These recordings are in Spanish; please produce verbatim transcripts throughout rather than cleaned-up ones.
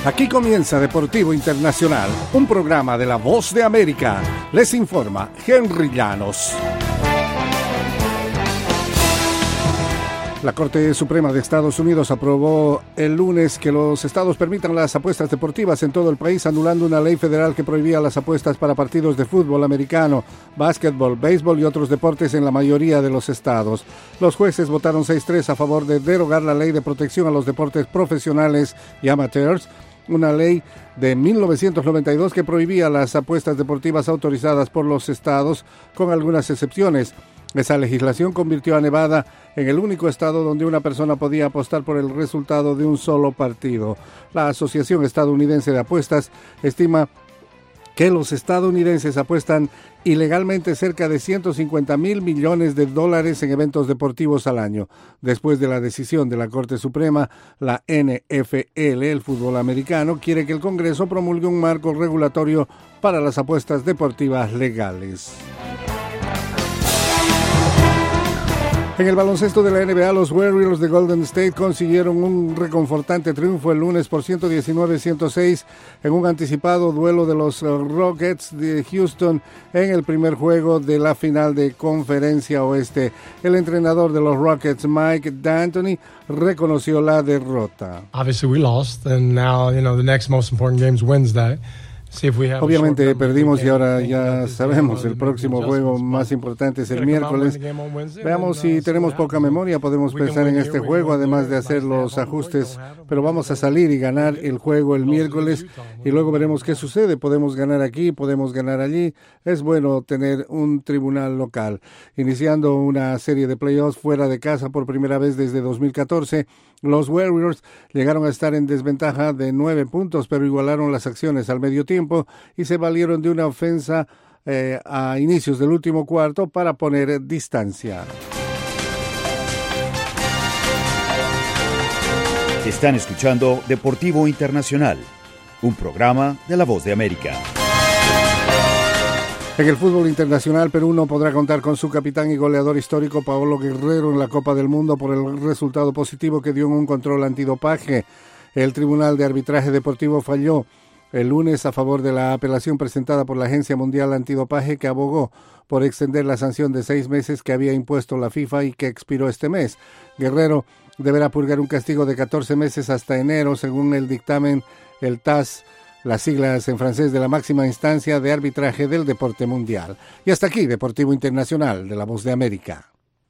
Aquí comienza Deportivo Internacional, un programa de La Voz de América. Les informa Henry Llanos. La Corte Suprema de Estados Unidos aprobó el lunes que los estados permitan las apuestas deportivas en todo el país, anulando una ley federal que prohibía las apuestas para partidos de fútbol americano, básquetbol, béisbol y otros deportes en la mayoría de los estados. Los jueces votaron seis tres a favor de derogar la ley de protección a los deportes profesionales y amateurs, una ley de mil novecientos noventa y dos que prohibía las apuestas deportivas autorizadas por los estados, con algunas excepciones. Esa legislación convirtió a Nevada en el único estado donde una persona podía apostar por el resultado de un solo partido. La Asociación Estadounidense de Apuestas estima que los estadounidenses apuestan ilegalmente cerca de ciento cincuenta mil millones de dólares en eventos deportivos al año. Después de la decisión de la Corte Suprema, la N F L, el fútbol americano, quiere que el Congreso promulgue un marco regulatorio para las apuestas deportivas legales. En el baloncesto de la N B A, los Warriors de Golden State consiguieron un reconfortante triunfo el lunes por ciento diecinueve a ciento seis en un anticipado duelo de los Rockets de Houston en el primer juego de la final de Conferencia Oeste. El entrenador de los Rockets, Mike D'Antoni, reconoció la derrota. Obviously we lost, and now, you know, the next most important game is Wednesday. Obviamente perdimos y ahora ya sabemos, el próximo juego más importante es el miércoles. Veamos si tenemos poca memoria, podemos pensar en este juego, además de hacer los ajustes, pero vamos a salir y ganar el juego el miércoles y luego veremos qué sucede. Podemos ganar aquí, podemos ganar allí. Es bueno tener un tribunal local. Iniciando una serie de playoffs fuera de casa por primera vez desde dos mil catorce, los Warriors llegaron a estar en desventaja de nueve puntos, pero igualaron las acciones al medio tiempo y se valieron de una ofensa eh, a inicios del último cuarto para poner distancia. Están escuchando Deportivo Internacional, un programa de La Voz de América. En el fútbol internacional, Perú no podrá contar con su capitán y goleador histórico Paolo Guerrero en la Copa del Mundo por el resultado positivo que dio en un control antidopaje. El Tribunal de Arbitraje Deportivo falló el lunes a favor de la apelación presentada por la Agencia Mundial Antidopaje, que abogó por extender la sanción de seis meses que había impuesto la FIFA y que expiró este mes. Guerrero deberá purgar un castigo de catorce meses hasta enero, según el dictamen, el T A S, las siglas en francés de la máxima instancia de arbitraje del deporte mundial. Y hasta aquí, Deportivo Internacional de La Voz de América.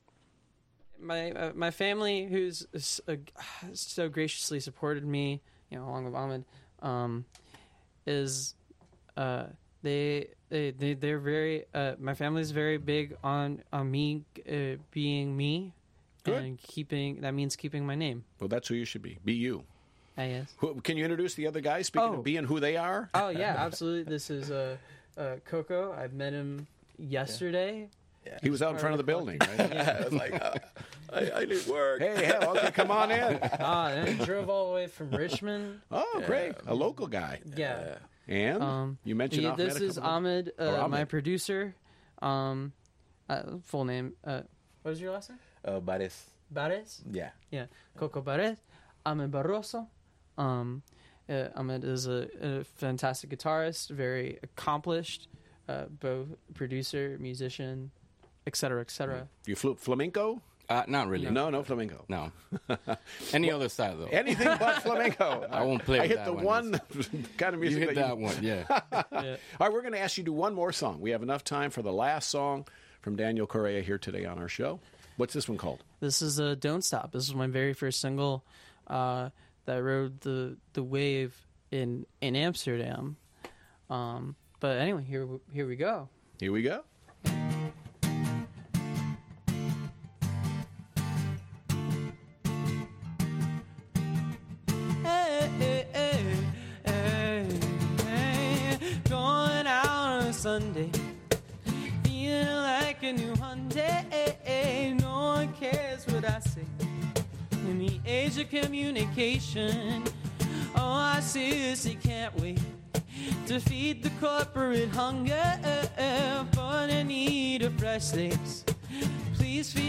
My uh, my family, who's uh, so graciously supported me, you know, along with Ahmed, um, is uh, they they they they're very uh, my family's very big on on me uh, being me. Good. And keeping that means keeping my name. Well, that's who you should be. Be you. I guess. Who, can you introduce the other guys? Speaking oh. of being who they are. Oh yeah, absolutely. This is uh, uh, Coco. I met him yesterday. Yeah. Yeah. He was out in front of the building, right? Yeah. I was like, uh, I, I need work. Hey, hell, okay, come on in. Ah, and I drove all the way from Richmond. Oh, yeah. Great. A local guy. Yeah. And um, you mentioned yeah, Ahmed. This is Ahmed, uh, Ahmed, my producer. Um, uh, full name. Uh, what is your last name? Uh, Bares. Bares? Yeah. Yeah. Coco Bares. Ahmed Barroso. Um, uh, Ahmed is a, a fantastic guitarist, very accomplished, uh, both producer, musician, et cetera, et cetera. You flew flamenco? Uh, not really. No, no flamenco. No. Any well, other style, though. Anything but flamenco. I won't play I with hit that the one. one kind of music you hit that, that you... one, yeah. yeah. All right, we're going to ask you to do one more song. We have enough time for the last song from Daniel Correa here today on our show. What's this one called? This is uh, Don't Stop. This is my very first single uh, that rode the the wave in in Amsterdam. Um, but anyway, here here we go. Here we go. Hey, hey, hey, hey, hey. Going out on a Sunday, feeling like a new Hyundai. No one cares what I say. In the age of communication, all I seriously can't wait to feed the corporate hunger, but I need a fresh lace. Please feed